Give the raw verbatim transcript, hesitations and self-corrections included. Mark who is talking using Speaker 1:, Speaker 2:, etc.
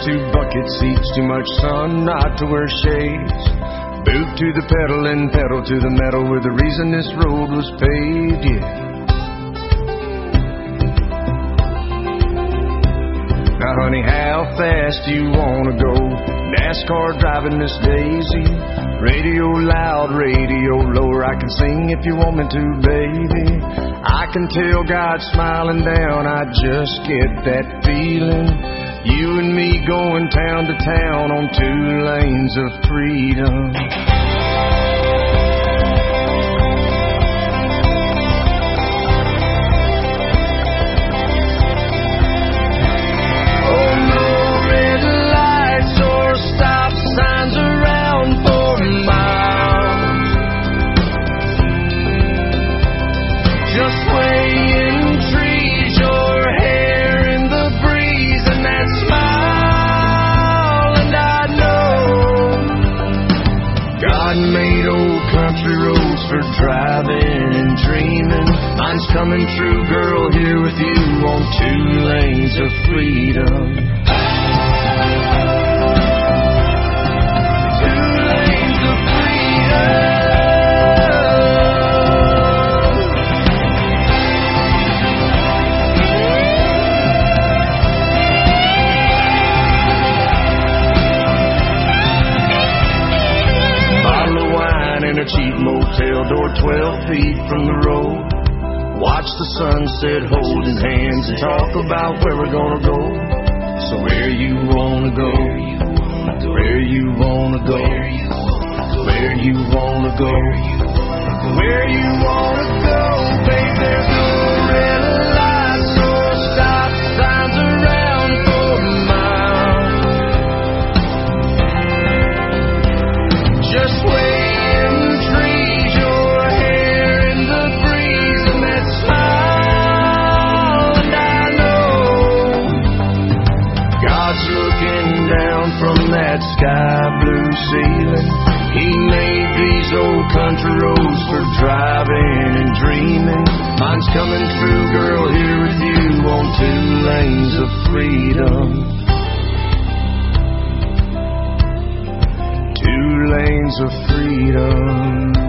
Speaker 1: two bucket seats, too much sun not to wear shades. Boot to the pedal and pedal to the metal, we're the reason this road was paved, yeah. Now honey, how fast you wanna go? NASCAR driving Miss Daisy. Radio loud, radio lower, I can sing if you want me to, baby. I can tell God's smiling down, I just get that feeling. You and me going town to town on two lanes of freedom. For driving and dreaming, mine's coming true, girl, here with you on two lanes of freedom. Two lanes of freedom. Bottle of wine in a cheap motel, door twelve feet from the road. Watch the sunset holding hands and talk about where we're gonna go. So where you wanna go? Where you wanna go? Where you wanna go? Where you wanna go? Babe, there's no red lights or stop signs around for miles. Just wait. That sky blue ceiling, he made these old country roads for driving and dreaming. Mine's coming true, girl, here with you on two lanes of freedom. Two lanes of freedom.